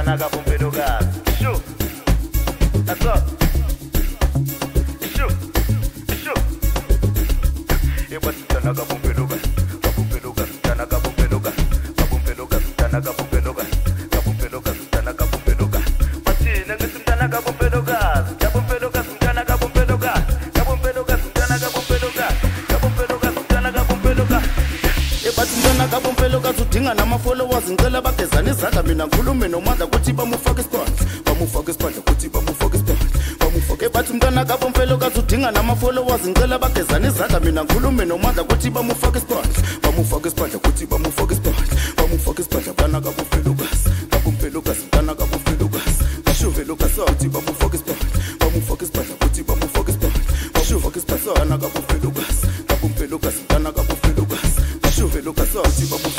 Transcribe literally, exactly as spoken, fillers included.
mtana kabumpelukazi. Shu. That's up. Shu. Shu. Ebathi mtana kabumpelukazi. Kabumpelukazi mtana kabumpelukazi. Kabumpelukazi mtana kabumpelukazi. Kabumpelukazi mtana kabumpelukazi. Bathina ngithi mtana kabumpelukazi. Kabumpelukazi mtana kabumpelukazi. Kabumpelukazi mtana kabumpelukazi. Kabumpelukazi mtana kabumpelukazi. Ebathi mtana kabumpelukazi udinga nama followers ngicela bagezana izandla mina ngikhulume nomandla kuthi bamufake isiphandla. Bamufake isiphandla kuthi bamufake isiphandla. Bamufake bathi mtana kabumpelukazi udinga nama followers ngicela bagezana izandla mina ngikhulume nomandla kuthi bamufake isiphandla. Bamufake isiphandla kuthi bamufake isiphandla. Bamufake isiphandla mtana kabumpelukazi. Kabumpelukazi mtana kabumpelukazi. Bashuvelukazi uthi bamufake isiphandla. Bamufake isiphandla kuthi bamufake isiphandla. Bashuvake isiphandla mtana kabumpelukazi. Kabumpelukazi mtana kabumpelukazi. Bashuvelukazi uthi bamufake